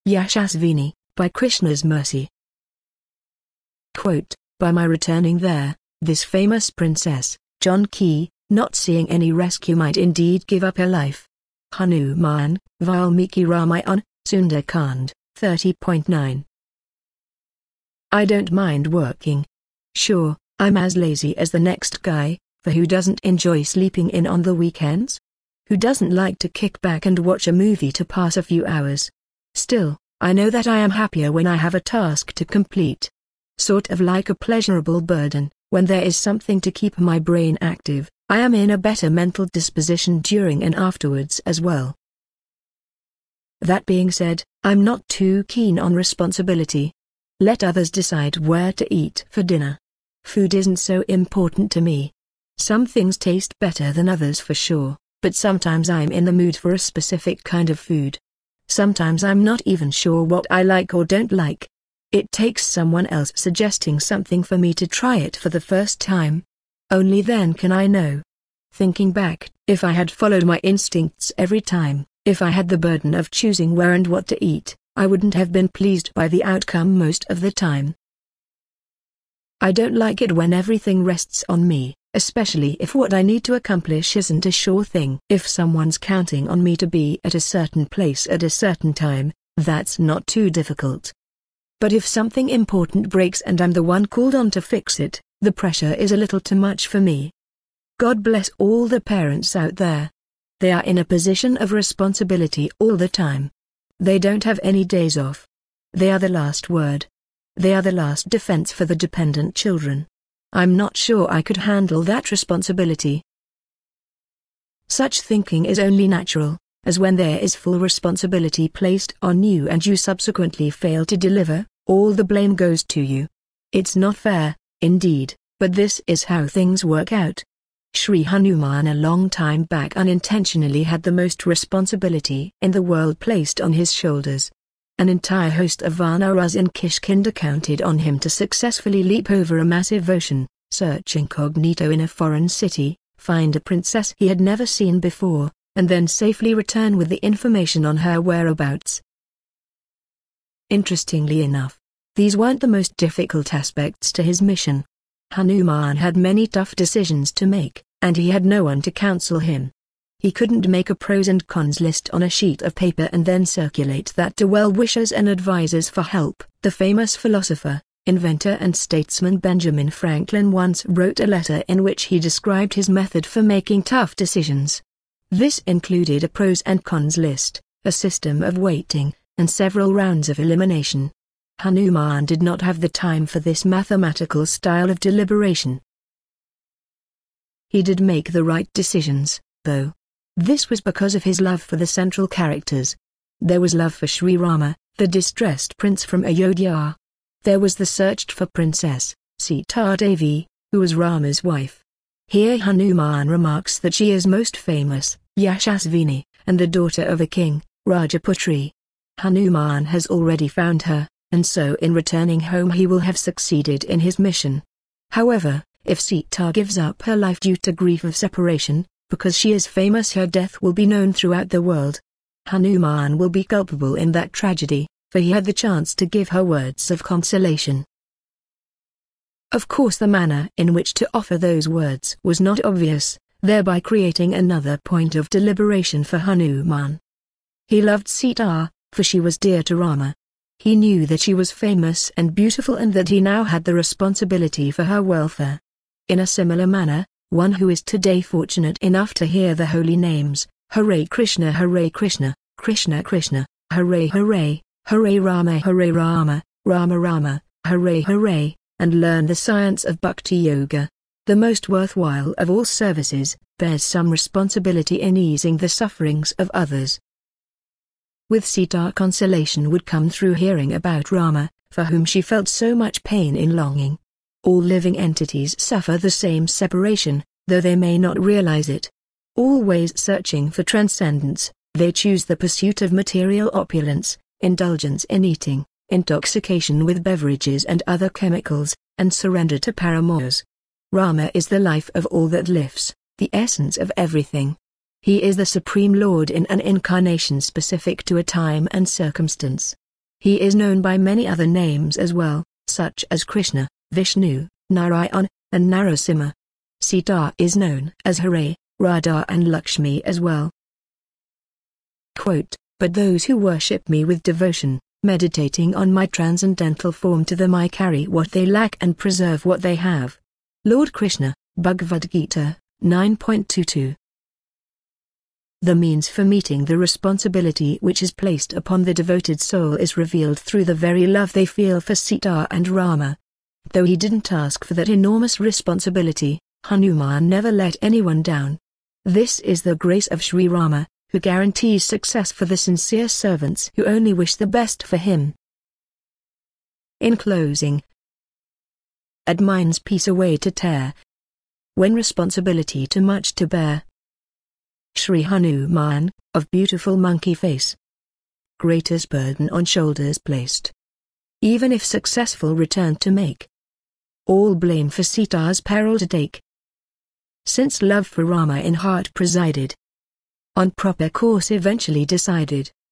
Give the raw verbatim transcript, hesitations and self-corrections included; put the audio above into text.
Yashasvini, by Krishna's mercy. Quote, by my returning there, this famous princess, Janki, not seeing any rescue might indeed give up her life. Hanuman, Valmiki Ramayana, Sundarkand, thirty point nine. I don't mind working. Sure, I'm as lazy as the next guy, for who doesn't enjoy sleeping in on the weekends? Who doesn't like to kick back and watch a movie to pass a few hours? Still, I know that I am happier when I have a task to complete. Sort of like a pleasurable burden, when there is something to keep my brain active, I am in a better mental disposition during and afterwards as well. That being said, I'm not too keen on responsibility. Let others decide where to eat for dinner. Food isn't so important to me. Some things taste better than others for sure, but sometimes I'm in the mood for a specific kind of food. Sometimes I'm not even sure what I like or don't like. It takes someone else suggesting something for me to try it for the first time. Only then can I know. Thinking back, if I had followed my instincts every time, if I had the burden of choosing where and what to eat, I wouldn't have been pleased by the outcome most of the time. I don't like it when everything rests on me, especially if what I need to accomplish isn't a sure thing. If someone's counting on me to be at a certain place at a certain time, that's not too difficult. But if something important breaks and I'm the one called on to fix it, the pressure is a little too much for me. God bless all the parents out there. They are in a position of responsibility all the time. They don't have any days off. They are the last word. They are the last defense for the dependent children. I'm not sure I could handle that responsibility. Such thinking is only natural, as when there is full responsibility placed on you and you subsequently fail to deliver, all the blame goes to you. It's not fair, indeed, but this is how things work out. Sri Hanuman a long time back unintentionally had the most responsibility in the world placed on his shoulders. An entire host of Vanaras in Kishkinda counted on him to successfully leap over a massive ocean, search incognito in a foreign city, find a princess he had never seen before, and then safely return with the information on her whereabouts. Interestingly enough, these weren't the most difficult aspects to his mission. Hanuman had many tough decisions to make, and he had no one to counsel him. He couldn't make a pros and cons list on a sheet of paper and then circulate that to well-wishers and advisors for help. The famous philosopher, inventor and statesman Benjamin Franklin once wrote a letter in which he described his method for making tough decisions. This included a pros and cons list, a system of weighting, and several rounds of elimination. Hanuman did not have the time for this mathematical style of deliberation. He did make the right decisions, though. This was because of his love for the central characters. There was love for Sri Rama, the distressed prince from Ayodhya. There was the searched for princess, Sita Devi, who was Rama's wife. Here Hanuman remarks that she is most famous, Yashasvini, and the daughter of a king, Rajaputri. Hanuman has already found her, and so in returning home he will have succeeded in his mission. However, if Sita gives up her life due to grief of separation, because she is famous, her death will be known throughout the world. Hanuman will be culpable in that tragedy, for he had the chance to give her words of consolation. Of course the manner in which to offer those words was not obvious, thereby creating another point of deliberation for Hanuman. He loved Sita, for she was dear to Rama. He knew that she was famous and beautiful and that he now had the responsibility for her welfare. In a similar manner, one who is today fortunate enough to hear the holy names, Hare Krishna Hare Krishna, Krishna Krishna, Hare Hare, Hare Rama Hare Rama, Rama Rama, Hare Hare, and learn the science of Bhakti Yoga, the most worthwhile of all services, bears some responsibility in easing the sufferings of others. With Sita, consolation would come through hearing about Rama, for whom she felt so much pain in longing. All living entities suffer the same separation, though they may not realize it. Always searching for transcendence, they choose the pursuit of material opulence, indulgence in eating, intoxication with beverages and other chemicals, and surrender to paramours. Rama is the life of all that lives, the essence of everything. He is the Supreme Lord in an incarnation specific to a time and circumstance. He is known by many other names as well, such as Krishna, Vishnu, Narayan, and Narasimha. Sita is known as Hare, Radha and Lakshmi as well. Quote, "But those who worship me with devotion, meditating on my transcendental form, to them I carry what they lack and preserve what they have." Lord Krishna, Bhagavad Gita, nine point two two. The means for meeting the responsibility which is placed upon the devoted soul is revealed through the very love they feel for Sita and Rama. Though he didn't ask for that enormous responsibility, Hanuman never let anyone down. This is the grace of Sri Rama, who guarantees success for the sincere servants who only wish the best for him. In closing, at mind's peace away to tear, when responsibility too much to bear. Sri Hanuman, of beautiful monkey face, greatest burden on shoulders placed. Even if successful return to make, all blame for Sita's peril to take. Since love for Rama in heart presided, on proper course eventually decided.